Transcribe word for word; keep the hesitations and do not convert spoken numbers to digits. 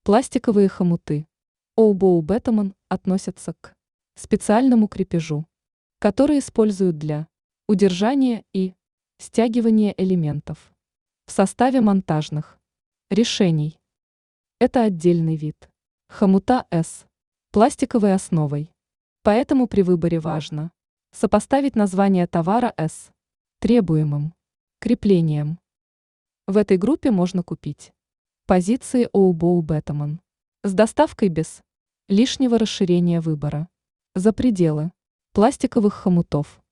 Пластиковые хомуты Оубоу Бетамон относятся к специальному крепежу, который используют для удержания и стягивания элементов в составе монтажных решений. Это отдельный вид хомута с пластиковой основой. Поэтому при выборе важно сопоставить название товара с требуемым креплением. В этой группе можно купить позиции Оубоу Бетамон с доставкой без лишнего расширения выбора за пределы пластиковых хомутов.